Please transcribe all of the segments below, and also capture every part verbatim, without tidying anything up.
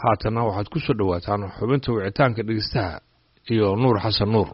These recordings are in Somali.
haatana waxaad ku soo dhawaataan xubinta wicitaanka dhegeystaha iyo nuur xasan nuur.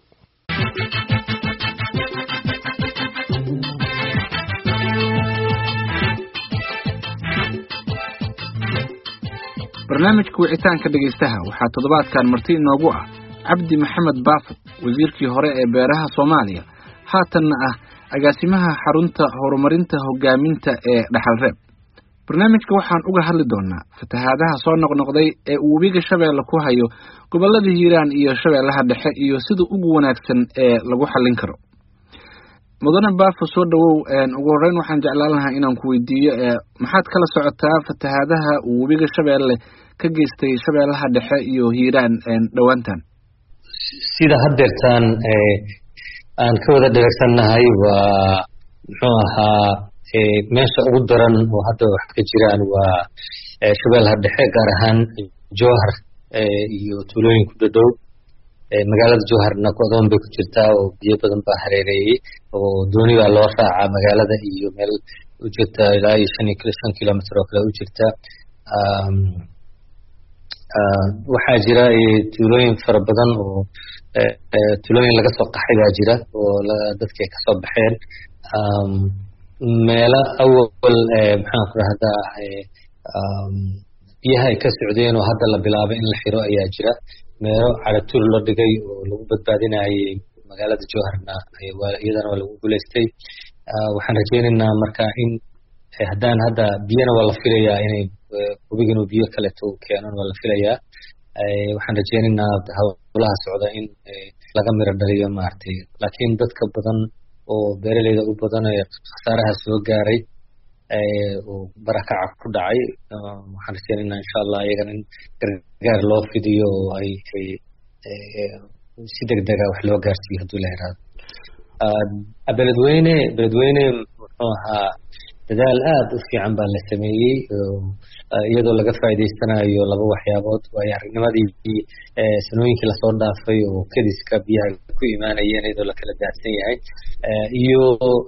barnaamijka wicitaanka dhegeystaha waxaa toddobaadkan marti inoogu ah cabdi maxamed baafo, wasiirkii hore ee beeraha Soomaaliya, haatanna ah agaasimaha xarunta horumarinta hogaaminta ee Dhaxalreeb. barnaamijka waxaan uga hadli doonaa fatahaadaha soo noqnoqday ee uu webiga Shabeelle ku hayo gobolada Hiiraan iyo Shabeellaha Dhexe iyo sida ugu wanaagsan ee lagu xallin karo. mudane baafo, soo dhawow. ugu horreyn waxaan jeclaan lahaa inaan ku weydiiyo maxaad kala socotaa fatahaadaha uu webiga Shabeelle ka geystay Shabeellaha Dhexe iyo Hiiraan dhawaantan? sida haddeertaan aan ka wada dheregsannahay waa muxuu ahaa meesha ugu daran oo hadda wax ka jiraan waa Shabeellaha Dhexe, gaar ahaan Jowhar iyo tuulooyin ku dhow. magaalada Jowharna go'doon bay ku jirtaa oo biyo badan baa hareereeyay oo dooni baa loo raacaa magaalada iyo meel u jirta ilaa iyo shan iyo shan kilomitir oo kale u jirta. waxaa jira tuulooyin fara badan oo tuulooyin laga soo qaxay baa jira oo dadkii ay kasoo baxeen. meelo awal maxaan ku rahdaa biyaha ay ka socdeen oo hadda la bilaabay in la xiro ayaa jira. meelo caratuur la dhigay oo lagu badbaadinayay magaalada Jowharna iyadana waa lagu guuleystay. waxaan rajaynaynaa marka in haddaan hadda biyana waa la filayaa inay webigan biyo kaleeto keenan waa la filayaa. waxaan rajaynaynaa howlaha socda in laga miro dhaliyo maartay, laakiin dadka badan oo beeraleyda u badan ee khasaaraha soo gaaray oo barakaca ku dhacay, waxaan rajaynaynaa insha Allah iyagana in gargaar loo fidiyo oo ay si degdeg ah wax loo gaarsiiyo hadduu la yiraahdo. beledweyne beledweyne muxuu ahaa dadaal aad u fiican baa la sameeyey iyadoo laga faa'iideysanayo laba waxyaabood. waayo aragnimadii sanooyinkii lasoo dhaafay oo kadiska biyaha ku imaanayeen iyadoo la kala gaarsan yahay, iyo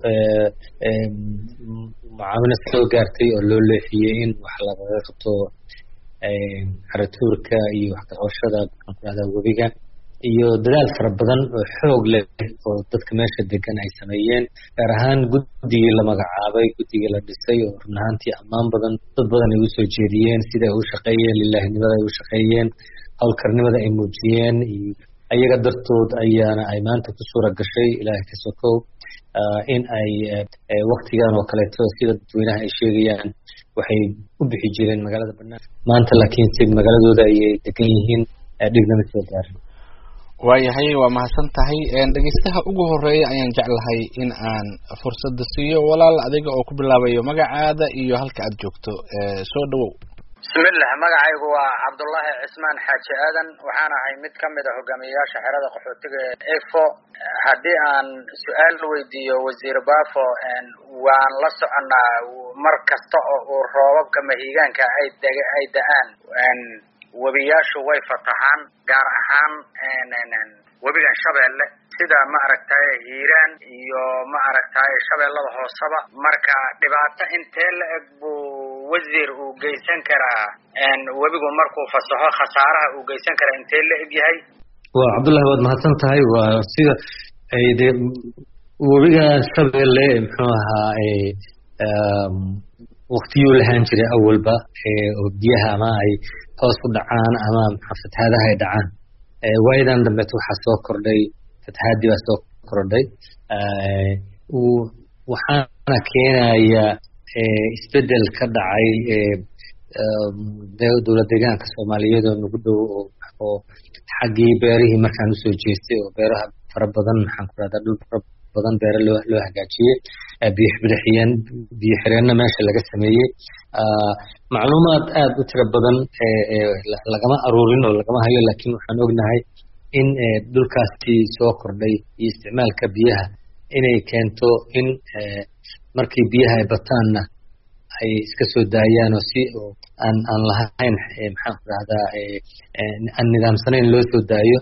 mucaawino soo gaartay oo loo leexiyey in wax lagaga qabto caratuurka iyo wax ka qabashada maxaan ku rahdaa webiga, iyo dadaal fara badan oo xoog leh oo dadka meesha degan ay sameeyeen, gaar ahaan guddigii la magacaabay, guddigii la dhisay oo run ahaantii ammaan badan dad badan ay u soo jeediyeen sida ay u shaqeeyeen, lilaahinimada ay u shaqeeyeen, howlkarnimada ay muujiyeen. iyo ayaga dartood ayaana ay maanta ku suura gashay ilaahay ka sokow in ay waktigan oo kaleeto sida dadweynaha ay sheegayaan waxay u bixi jireen magaalada bannaan, maanta laakiin si magaaladooda ayay degan yihiin, dhibna ma soo gaarin. waayahay, waa mahadsan tahay. dhegeystaha ugu horeeya ayaan jeclahay in aan fursadda siiyo. walaal, adiga oo ku bilaabayo magacaada iyo halka aad joogto, soo dhawow. bismillah, magacaygu waa Cabdullaahi Cismaan Xaaji Aadan, waxaan ahay mid ka mid ah hogaamiyayaasha xerada qaxootiga ee Efo. haddii aan su-aal weydiiyo wasiir Baafo, waan la soconnaa mar kasta oo uu roobabka mahiigaanka ay ay da'aan webiyaashu way fatahaan, gaar ahaan webigan Shabeelle sida ma aragtay Hiiraan iyo ma aragtay Shabeellada Hoosaba. marka dhibaato intee la eg buu wasiir uu geysan karaa webigu markuu fasaxo, khasaaraha uu geysan karaa intee la eg yahay? waa Cabdullaahi, waad mahadsan tahay. waa sida ay de webiga Shabeelle muxuu ahaa waqtiyuu lahaan jiray awalba oo biyaha ama ay hoos u dhacaan ama fatahaadaha ay dhacaan. waayadan dambe waxaa soo kordhay fatahaadii baa soo kordhay, waxaana keenaya isbedel ka dhacay dowlad deegaanka Soomaaliyeed oo nagu dhow oo xaggii beerihii markaan usoo jeestay oo beeraha fara badan maxaan ku rahdaa dhul fara badan beero loo loo hagaajiyey, biyo bidixiyeen biyo xireenna meesha laga sameeyey. macluumaad aad u tiro badan lagama aruurin oo lagama hayo, laakiin waxaan ognahay in dhulkaasi soo kordhay iyo isticmaalka biyaha inay keento in markii biyaha ay bataanna ay iska soo daayaan oo si aan aan lahayn maxaan ku rahdaa aan nidaamsanayn loo soo daayo.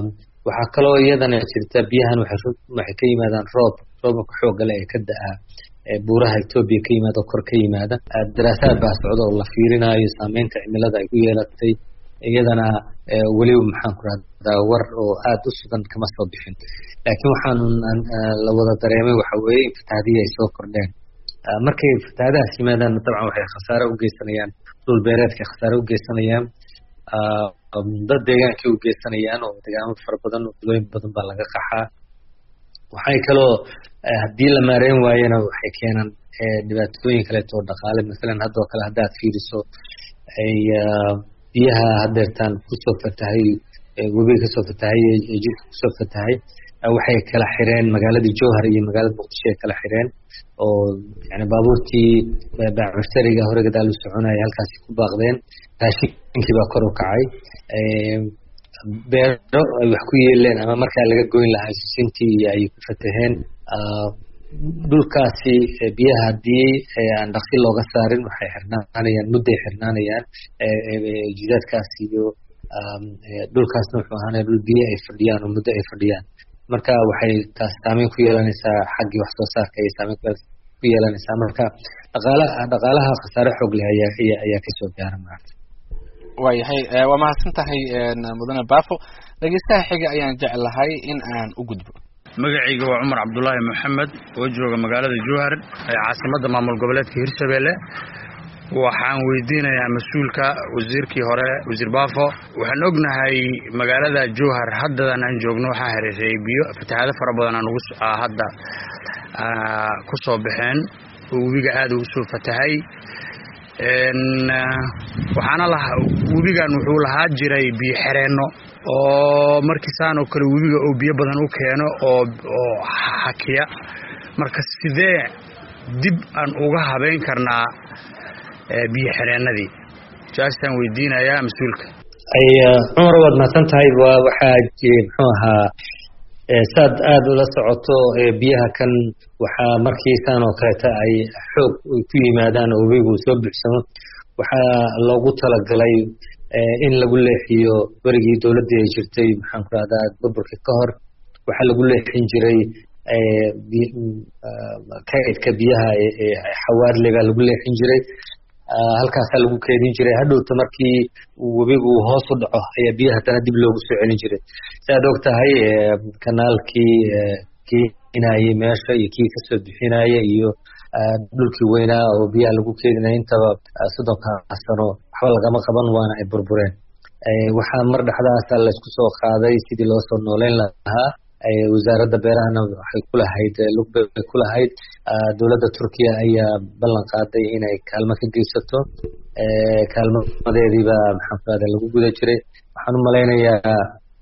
waxaa kaloo iyadana jirta biyahan waxay waxay ka yimaadaan roob roobka xoogga leh ee ka da'a buuraha Ethiopia ka yimaada kor ka yimaada daraasaad baa socda oo la fiirinayo saameynta cimilada ay ku yeelatay iyadana waliba maxaan ku raaddaa war oo aad u sugan kama soo bixin laakiin waxaan la wada dareemay waxa weeye fatahaadii ay soo kordheen markay fatahaadahaas yimaadaan dabcan waxay khasaare u geysanayaan dhul beereedka khasaare u geysanayaan dad deegaanka u geysanayaan oo deegaamo fara badan oo tulooyin badan baa laga qaxaa waxay kaloo haddii la maareyn waayana waxay keenaan dhibaatooyin kaleeto oo dhaqaale masalan haddoo kale haddaad fiiriso ay biyaha hadeertaan kusoo fatahay webiga kasoo fatahay ee jidka kusoo fatahay waxay kala xireen magaaladii jowhar iyo magaalada muqdisho ay kala xireen oo yani baabuurtii baacursariga hore gadaal u soconaya halkaasi ku baaqdeen raashinkii baa kor u kacay beero ay wax ku yeeleen ama markaa laga goyn lahaa sisintii ay ku fataheen dhulkaasi biyaha haddii aan dhaqsi looga saarin waxay xirnaanayaan mudday xirnaanayaan jidaadkaas iyo dhulkaasna wuxuu ahaanaya dhul biyo ay fadhiyaan oo muddo ay fadhiyaan marka waxay taas saameyn ku yeelanaysaa xaggii wax soo saarka ayay saameyn ku yeelanaysaa marka dhaqaalaha dhaqaalaha khasaare xoog leh ayaa ayaa ayaa kasoo gaara maarta waayahay waa mahadsan tahay mudane Baafo dhegeystaha xiga ayaan jeclahay in aan u gudbo magacayga waa Cumar Cabdullaahi Maxamed oo jooga magaalada Jowhar ee caasimadda maamul goboleedka Hirshabelle waxaan weydiinayaa mas'uulka wasiirkii hore wasiir Baafo waxaan ognahay magaalada Jowhar haddadan aan joogno waxa hareerayay biyo fatahaado fara badan aan ugu hadda ku soo baxeen oo webiga aad ugu soo fatahay een waxaana la webigan wuxuu lahaa jiray biyo xireenno oo markii saan oo kale webiga oo biyo badan u keeno oo oo hakiya marka sidee dib aan uga habeyn karnaa biyo xireennadii jaashan weydiinayaa mas'uulka ay Cumar waad mahadsan tahay waxa muxuu ahaa saad aad ula socoto biyaha kan waxaa markii saan oo kale ay xoog ku yimaadaan oo webigu soo buuxsamo waxaa loogu talagalay in lagu leexiyo warigii dawladda ay jirtay maxaan ku raahdaa burburka ka hor waxaa lagu leexin jiray kaydka biyaha ee xawaarliga lagu leexin jiray halkaasaa lagu keedin jiray hadhowta markii webigu hoos u dhaco ayaa biyaha haddana dib loogu soo celin jiray siaad og tahay kanaalkii keenayay meesha iyo kii kasoo bixinaya iyo dhulkii weynaa oo biyaha lagu keedinaya intaba soddonka sano waxba lagama qaban waana ay burbureen waxaa mar dhexdaasa laysku soo qaaday sidii loo soo nooleyn lahaa wasaaradda beerahana waxay ku lahayd lug bay ku lahayd dowladda Turkiya ayaa ballan qaaday inay kaalmo ka geysato kaalmadeediiba maxaan ku raadin lagu guda jiray waxaan u malaynayaa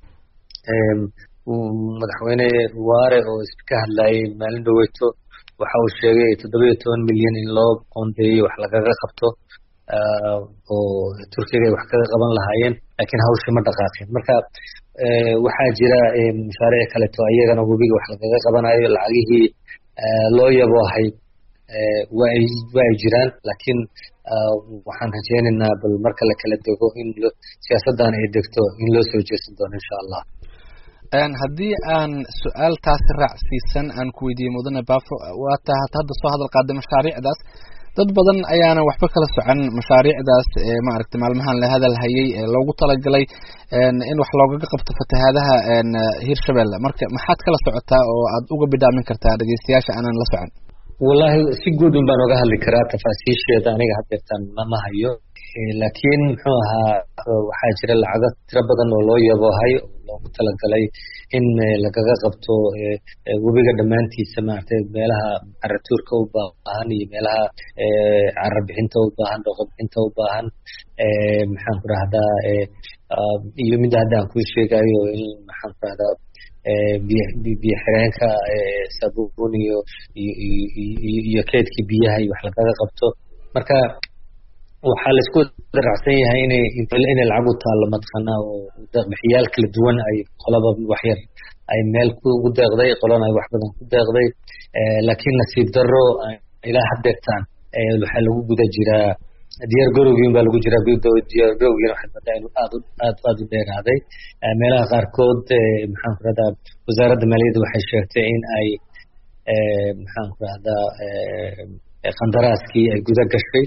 madaxweyne Waare oo iska hadlayay maalin dhaweyto waxa uu sheegay toddoba iyo toban milyan in loo qoondeeyay wax lagaga qabto oo Turkiga ay wax kaga qaban lahaayeen laakiin hawsha ma dhaqaaqin marka waxaa jira mashaariic kale oo ayagana webiga wax lagaga qabanayo lacagihii loo yaboohay waa ay waa ay jiraan laakiin waxaan rajaynaynaa bal marka la kala dego in siyaasaddan ay degto in loo soo jeesan doono insha Allah een haddii aan su'aal taas raacsiisan aan ku weydiiyo mudane Baafo waa taa hadda soo hadal qaaday mashaariicdaas dad badan ayaana waxba kala socon mashaariicdaas ee ma aragtay maalmahan la hadal hayay ee loogu talagalay in wax looga qabto fatahaadaha een Hirshabelle marka maxaad kala socotaa oo aad uga bidaamin kartaa dhageystayaasha aanan la socon wallahi si guud un baan uga hadli karaa tafaasiisheeda aniga haddeertaan ma hayo laakiin muxuu ahaa waxaa jira lacago tiro badan oo loo yaboohay oo loogu talagalay in lagaga qabto webiga dhammaantiisa maaragtay meelaha caratuurka u baahan iyo meelaha carar bixinta u baahan dhooqo bixinta u baahan maxaan ku rahdaa iyo midda hadda aan kuu sheegayo in maxaan ku rahdaa biyo xireenka sabuun iyo iyo keedkii biyaha iyo wax lagaga qabto marka waxaa la isku daracsan yahay inay inay lacag u taalo madqana oo deeqbixiyaal kala duwan ay qolaba wax yar ay meel ku deeqday qolana ay wax badan ku deeqday laakiin nasiib darro ilaa haddeertaan waxaa lagu guda jiraa diyaar garowgiin baa lagu jiraa diyaar garowgiina waxay badaa inuu aad aad aad u dheeraaday meelaha qaarkood maxaan ku radaa wasaaradda maaliyadda waxay sheegtay in ay maxaan ku rahdaa qandaraaskii ay guda gashay.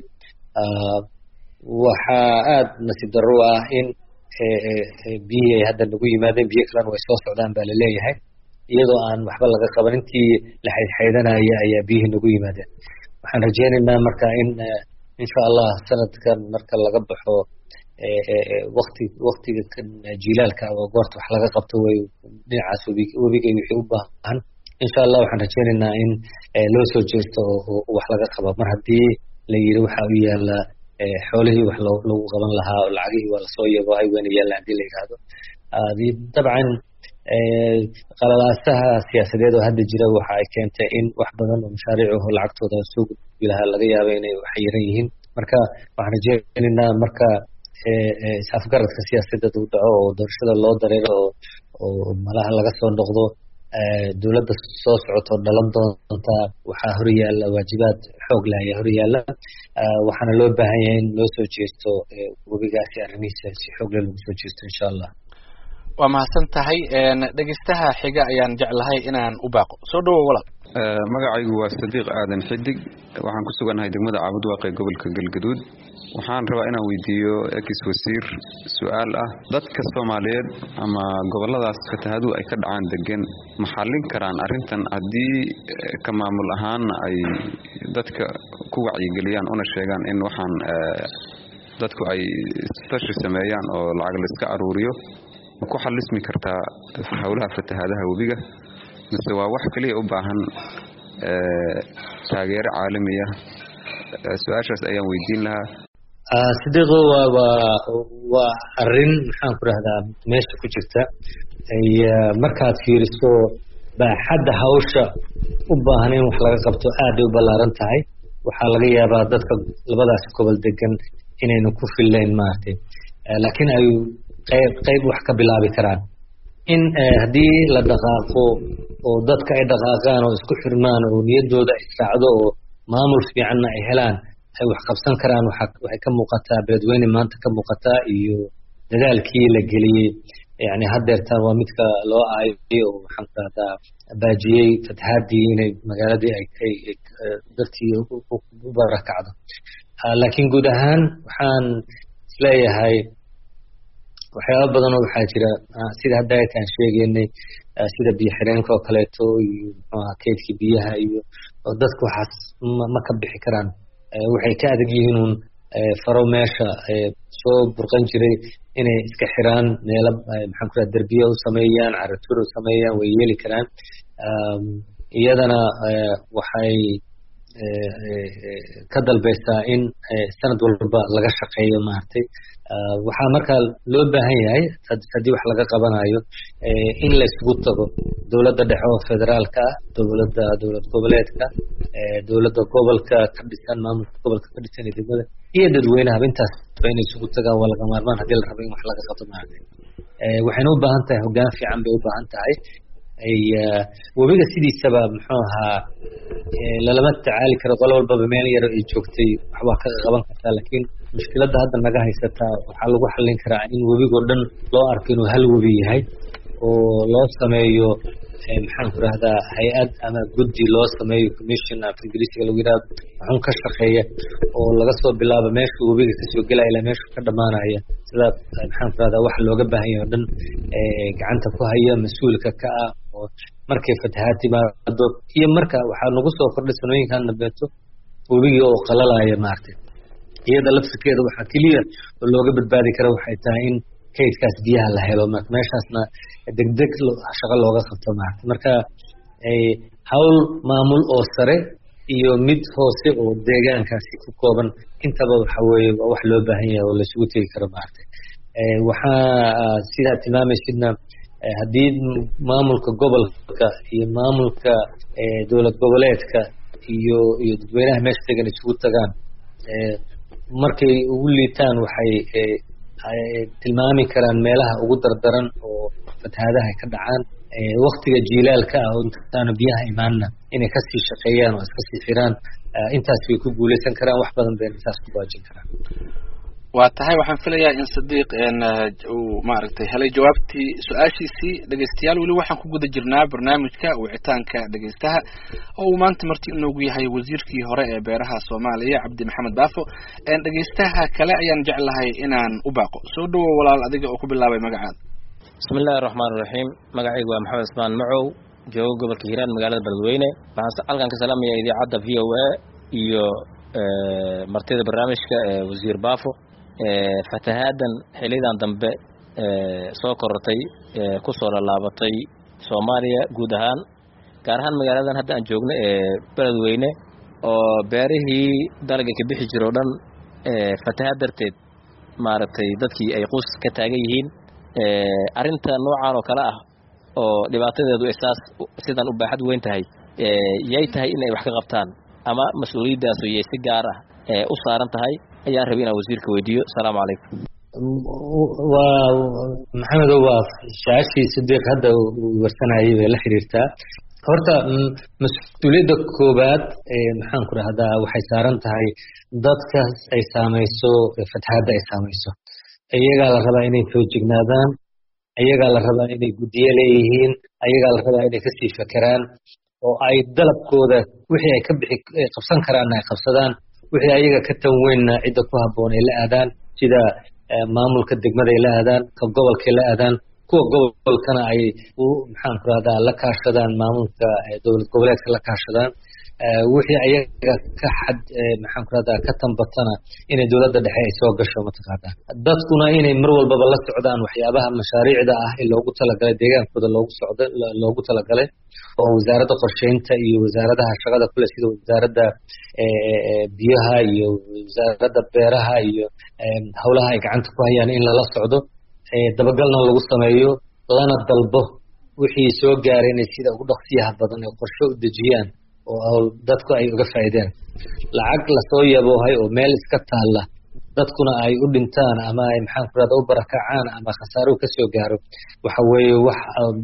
waxaa aada nasiib darro u ah in biyihii ay hadda nagu yimaadeen, biyo kalena way soo socdaan baa laleeyahay, iyadoo aan waxba laga qaban. intii la xaydxaydanaya ayaa biyihii nagu yimaadeen. waxaan rajeynaynaa marka in insha allah sanadkan marka laga baxo wakti waktiga kan jilaalka oo goorta wax laga qabto way dhinacaas webiga webiga wixii u baahan. insha allah waxaan rajeynaynaa in loo soo jeesto oo wax laga qabo. mar haddii la yiri waxa u yaala xoolihii wax lagu qaban lahaa oo lacagihii waa lasoo yabo ay weyna yaalaan hadii la yidhaahdo. dabcan qalalaasaha siyaasadeed oo hadda jira waxa ay keentay in wax badan oo mashaariicuhu lacagtooda soo gudbi lahaa laga yaabo inay xayiran yihiin. marka waxaan rajeynaynaa marka is-afgaradka siyaasadeed uu dhaco oo doorashada loo dareero oo oo malaha laga soo noqdo, dowladda soo socoto dhalan doonta waxaa horyaala waajibaad xoog leh ayaa horyaala. waxaana loo baahan yahay in loo soo jeesto webigaasi arrimihiisa si xoog leh lagu soo jeesto insha allah. waa mahadsan tahay. dhegeystaha xiga ayaan jeclahay inaan u baaqo. soo dhawow walaal. magacaygu waa Sadiiq Aadan Xidig, waxaan ku suganahay degmada Caabudwaaq ee gobolka Galgaduud. waxaan rabaa inaan weydiiyo ex wasiir su-aal ah, dadka Soomaaliyeed ama goboladaas fatahaadu ay ka dhacaan degan ma xallin karaan arrintan haddii ka maamul ahaan ay dadka ku wacyigeliyaan una sheegaan in waxaan dadku ay tashi sameeyaan oo lacag la iska aruuriyo, ma ku xallismi kartaa howlaha fatahaadaha webiga mise waa wax kaliya u baahan taageero caalami ah? su-aashaas ayaan weydiin lahaa. Sidiiqo waa waa waa arrin maxaan ku rahdaa meesha ku jirta. markaad fiiriso baaxadda hawsha u baahan in wax laga qabto aad ay u ballaaran tahay. waxaa laga yaabaa dadka labadaas gobol degan inaynu ku fillayn maartay, laakiin ay qayb qayb wax ka bilaabi karaan. in haddii la dhaqaaqo oo dadka ay dhaqaaqaan oo isku xirmaan oo niyaddooda ay raacdo oo maamul fiicanna ay helaan, ay wax qabsan karaan. waxay ka muuqataa beledweyne maanta ka muuqataa iyo dadaalkii la geliyey. yani haddeertaan waa midka loo aayay oo waxaan ku rahdaa baajiyey fatahaadii inay magaaladii ay dartii u barakacdo. laakiin guud ahaan waxaan isleeyahay waxyaaba badan oo waxaa jira sida hadda aytaan sheegeynay, sida biyo xireenka oo kaleeto iyo muxuaha keydkii biyaha iyo oo dadku waxaas ma ka bixi karaan. waxay ka adag yihiin uun faro meesha soo burqan jiray inay iska xiraan meelo maxaan ku raha derbiya u sameeyaan, caratuur u sameeyaan, way yeeli karaan. iyadana waxay ka dalbaysaa in sanad walba laga shaqeeyo maartay. waxaa markaa loo baahan yahay haddii wax laga qabanayo in la isugu tago dowladda dhexe oo federaalka ah, dowladda dowlad goboleedka, dowladda gobolka ka dhisan, maamulka gobolka ka dhisan ee degmada iyo dadweynaha. intaasba inay isugu tagaan waa laga maarmaan haddii la rabo in wax laga qabto maartay. waxayna u baahan tahay hoggaan fiican bay u baahan tahay. webiga sidiisaba muxuu ahaa lalama tacaali karo, qolo walbaba meel yar ay joogtay waxbaa ka qaban kartaa. laakiin mushkiladda hadda naga haysataa waxaa lagu xallin karaa in webigoo dhan loo arko inuu hal webi yahay oo loo sameeyo maxaan ku rahdaa hay-ad ama guddi loo sameeyo commission af ingiriisiga lagu yidhahdo waxun ka shaqeeya oo laga soo bilaabo meesha webiga kasoo gelaya ilaa meesha ka dhamaanaya. sidaa maxaan ku rahdaa waxa looga baahan yahay o dhan gacanta ku haya, mas-uulka ka ah oo markay fatahaad timaado iyo marka waxaa nagu soo kordhay sanooyinkan dambeeto webigii oo qalalaya maartay. iyada lafsikeeda waxaa keliya oo looga badbaadi kara waxay tahay in kaydkaas biyaha la helo, marka meeshaasna degdeg shaqo looga qabto maartay. marka hawl maamul oo sare iyo mid hoose oo deegaankaasi ku kooban intaba waxa weeye waa wax loo baahan yahay oo la isugu tegi karo maartay. waxaa sidaa tilmaamaysidna haddii maamulka gobolka iyo maamulka dowlad goboleedka iyo iyo dadweynaha meesha degan isugu tagaan, markay ugu liitaan waxay tilmaami karaan meelaha ugu dardaran oo fatahaadaha ay ka dhacaan. waktiga jiilaalka ah oo intaanu biyaha imaanna inay kasii shaqeeyaan oo iska sii xiraan. intaas way ku guuleysan karaan, wax badan bayna saas ku waajin karaan. waa tahay waxaan filayaa in Sadiq uu maaragtay helay jawaabtii su-aashiisii dhegeystayaal weli waxaan ku guda jirnaa barnaamijka wicitaanka dhegeystaha oo uu maanta marti inoogu yahay wasiirkii hore ee beeraha Soomaaliya Cabdi Maxamed Baafo dhegeystaha kale ayaan jeclahay inaan u baaqo soo dhawow walaal adiga oo ku bilaabay magacaada bismillaahir rahmaanir rahiim magacaygu waa Maxamed Ismaan Macow joogo gobolka Hiiraan magaalada Beledweyne waxaan halkan ka salaamayaa idaacadda V O A iyo martida barnaamijka wasiir Baafo fatahaadan xilidan dambe soo korortay ku soo laabatay Soomaaliya guud ahaan gaar ahaan magaaladan hadda aan joogno ee Beledweyne oo beerihii dalagga ka bixi jiro dhan fatahaad darteed maaragtay dadkii ay qoys ka taagan yihiin arinta noocan oo kala ah oo dhibaatadeedu isaas sidan u baaxad weyn tahay yay tahay in ay wax ka qabtaan ama mas'uuliyadaas oo si gaar ah u saaran tahay ayaan rabay inaan wasiirka weydiiyo salaamu calaykum waa maxamed waa shaashi Sadiq hadda warsanayay bay la xiriirtaa horta mas'uuliyadda koobaad ee maxaan ku rahdaa waxay saaran tahay dadka ay saameyso fatahaadda ay saameyso iyaga la rabaa inay feejignaadaan iyaga la rabaa inay gudiye leeyihiin iyaga la rabaa inay ka sii fakaraan oo ay dalabkooda wixii ay ka bixi qabsan karaan ay qabsadaan wixii ayaga ka tan weynna cidda ku habboon ay la aadaan sida maamulka degmada ay la aadaan ka gobolka ay la aadaan kuwa gobolkana ay u maxaan ku rahdaa la kaashadaan maamulka dowlad goboleedka la kaashadaan wixii ayaga ka xad maxaan ku rahdaa ka tambatana inay dowladda dhexe ay soo gasho mataqaanaa dadkuna inay mar walbaba la socdaan waxyaabaha mashaariicda ah ee loogu talagalay deegaankooda loogu socdo loogu talagalay oo wasaaradda qorsheynta iyo wasaaradaha shaqada kule sida wasaaradda biyaha iyo wasaaradda beeraha iyo howlaha ay gacanta ku hayaan in lala socdo dabagalna lagu sameeyo lana dalbo wixii soo gaaray inay sida ugu dhaqsiyaha badan ee qorshe u dejiyaan oo dadku ay uga faa'iideen lacag la soo yaboohay oo meel iska taalla dadkuna ay u dhintaan ama ay maxaan ku rahdaa u barakacaan ama khasaaro ka soo gaaro waxa weeye wax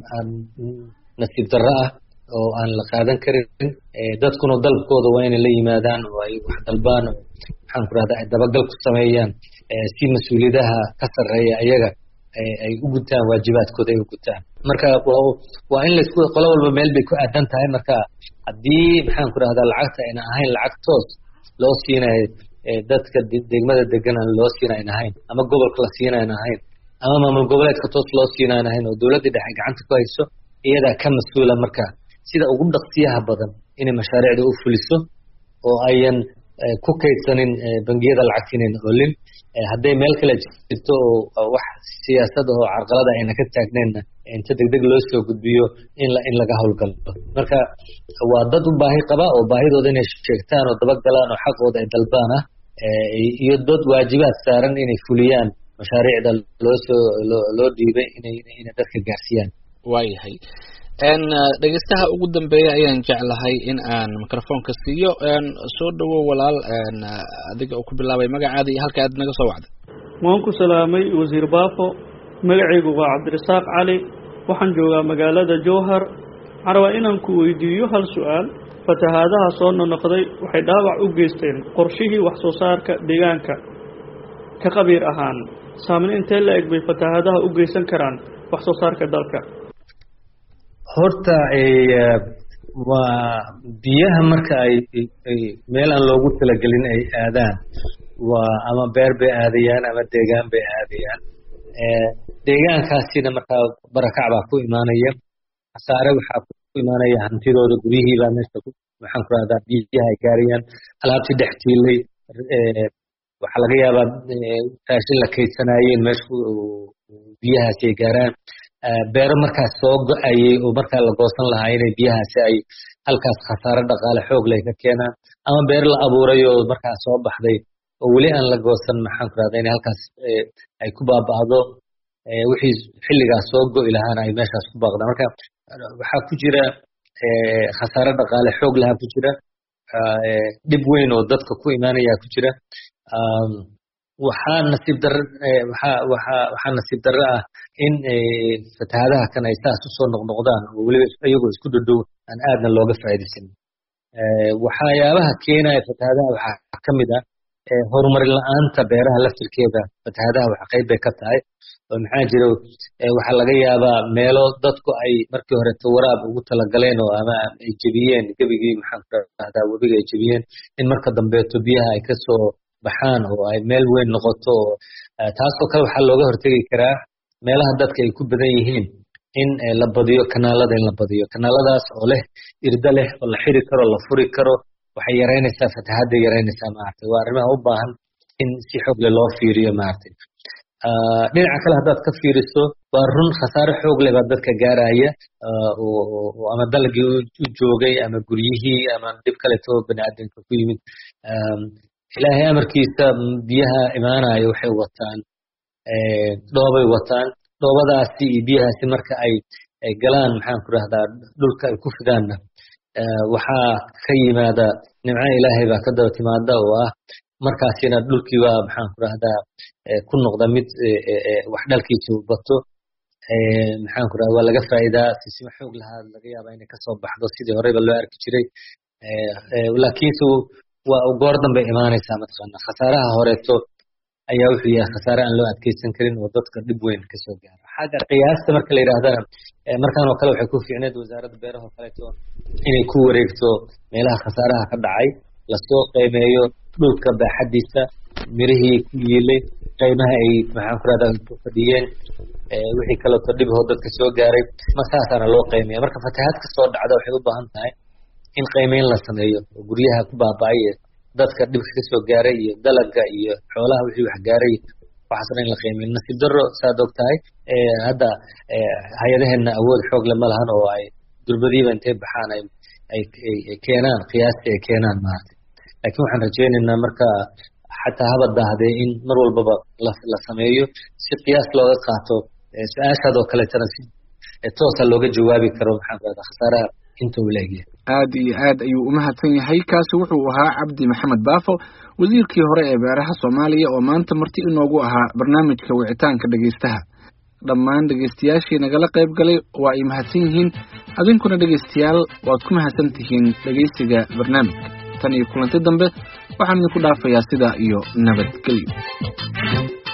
nasiib darro ah oo aan la qaadan karin dadkuna dalbkooda waa inay la yimaadaan oo ay wax dalbaan oo maxaan ku rahdaa ay dabagal ku sameeyaan si mas-uuliyadaha ka sarreeya ayaga ay u gutaan waajibaadkooda ay u gutaan marka waa in laisku qolo walba meel bay ku aadan tahay marka haddii maxaan ku rahdaa lacagta ayna ahayn lacag toos loo siinayo dadka degmada degan aan loo siinayn ahayn ama gobolka la siinayn ahayn ama maamul goboleedka toos loo siinayn ahayn oo dowladda dhexe gacanta ku hayso iyadaa ka mas-uula marka sida ugu dhaqsiyaha badan inay mashaariicda u fuliso oo ayan ku kaydsanin bangiyada lacagta inayn olin hadday meel kale jirto oo wax siyaasad oo carqalada ayna ka taagneenna inta degdeg loo soo gudbiyo in la in laga howlgalo marka waa dad u baahi qaba oo baahidooda inay sheegtaan oo dabagalaan oo xaqooda ay dalbaan ah iyo dad waajibaad saaran inay fuliyaan mashaariicda loo soo loo dhiibay inay inay dadka gaarsiiyaan waayahay dhegeystaha ugu dambeeya ayaan jeclahay in aan microfonka siiyo soo dhawow walaal adiga oo ku bilaabay magacaada iyo halka aad naga soo wacday waan ku salaamay wasiir Baafo magacaygu waa Cabdirasaaq Cali waxaan joogaa magaalada Jowhar waxaan rabaa inaan ku weydiiyo hal su'aal fatahaadaha soo noqday waxay dhaawac u geysteen qorshihii wax soo saarka deegaanka ka qabiir ahaan saameyn intee la eg bay fatahaadaha u geysan karaan wax soo saarka dalka horta waa biyaha marka ay meel aan loogu talagelin ay aadaan waa ama beer bay aadayaan ama deegaan bay aadayaan deegaankaasina markaa barakac baa ku imaanaya khasaare waxaa ku imaanaya hantidooda guryihii baa meesha maxaan ku rahdaa biyaha ay gaarayaan alaabtii dhex tiilay waxaa laga yaabaa raashin la kaydsanayeen meesha biyahaasi ay gaaraan beero markaas soo go-ayay oo markaa la goosan lahaa inay biyahaasi ay halkaas khasaare dhaqaale xoog leh ka keenaan ama beer la abuuray oo markaas soo baxday oo weli aan la goosan maxaan ku rahdaa inay halkaas ay ku baaba'do wixii xilligaas soo go'i lahaana ay meeshaas ku baaqdaan marka waxaa ku jira khasaare dhaqaale xoog lahaa ku jira dhib weyn oo dadka ku imaanayaa ku jira waxaa nasiib darro waxaa waxaa waxaa nasiib darro ah in fatahaadaha kan ay saas usoo noqnoqdaan oo weliba iyagoo isku dhow aan aadna looga faa'iidaysan waxyaabaha keenaya fatahaadaha waxaa ka mid ah horumarin la-aanta beeraha laftirkeeda fatahaadaha waxa qayb bay ka tahay oo maxaa jiro waxaa laga yaabaa meelo dadku ay markii horeto waraab ugu talagaleen oo ama ay jebiyeen gebigii maxaan ku rahdaa webiga ay jebiyeen in marka dambeeto biyaha ay kasoo baxaan oo ay meel weyn noqoto oo taasoo kale waxaa looga hortegi karaa meelaha dadka ay ku badan yihiin in la badiyo kanaalada in la badiyo kanaaladaas oo leh irda leh oo la xiri karo la furi karo waxay yaraynaysaa fatahaadda yaraynaysaa maaragtay waa arrimaha u baahan in si xoog leh loo fiiriyo maaragtay dhinaca kale haddaad ka fiiriso waa run khasaare xoog leh baa dadka gaaraya oo ama dalagii u joogay ama guryihii ama dhib kaleto bani aadamka ku yimid ilaahay amarkiisa biyaha imaanaya waxay wataan dhoobay wataan dhoobadaasi iyo biyahaasi marka ay ay galaan maxaan ku rahdaa dhulka ay ku fidaanna waxaa ka yimaada nimco ilaahay baa ka daba timaada oo ah markaasina dhulkii baa maxaan ku rahdaa ku noqda mid wax dhalkiisa u bato maxaan ku rahdaa waa laga faa'iidaa sisimo xoog lahaa laga yaabaa inay kasoo baxdo sidii horeyba loo arki jiray laakiinse waa goor dambe imaanaysaa mataqaana khasaaraha horeeto ayaa wuxuu yahay khasaare aan loo adkeysan karin oo dadka dhib weyn kasoo gaaro xagga qiyaasta marka la yidhaahdana markaan oo kale waxay ku fiicneed wasaaradda beeraha oo kaleeto inay ku wareegto meelaha khasaaraha ka dhacay lasoo qiimeeyo dhulka baaxadiisa mirihii ku yiilay qiimaha ay maxaan ku rahdaa ku fadhiyeen wixii kaleeto dhibhoo dadka soo gaaray ma saasaana loo qiimeeya marka fatahaad kasoo dhacda waxay u baahan tahay in qiimeyn la sameeyo oo guryaha ku baaba'ay dadka dhibka kasoo gaaray iyo dalaga iyo xoolaha wixii wax gaaray waxaasna in la qiimeeyo nasiib darro saad og tahay hadda hay-adaheena awood xoog le ma lahan oo ay durbadiiba intay baxaan ay ay keenaan qiyaastii ay keenaan maaragtay laakiin waxaan rajaynaynaa marka xataa haba daahdee in mar walbaba la la sameeyo si qiyaas looga qaato su-aashaad oo kaleetana si toosa looga jawaabi karo maxaan ku rahdaa khasaaraha inta uu leegyahay aad iyo aad ayuu u mahadsan yahay kaasi wuxuu ahaa cabdi maxamed baafo wasiirkii hore ee beeraha soomaaliya oo maanta marti inoogu ahaa barnaamijka wicitaanka dhegaystaha dhammaan dhegaystayaashii nagala qayb galay waa ay mahadsan yihiin adinkuna dhegaystayaal waad ku mahadsan tihiin dhegaysiga barnaamijka tan iyo kulanti dambe waxaan idinku dhaafayaa sidaa iyo nabadgelyo.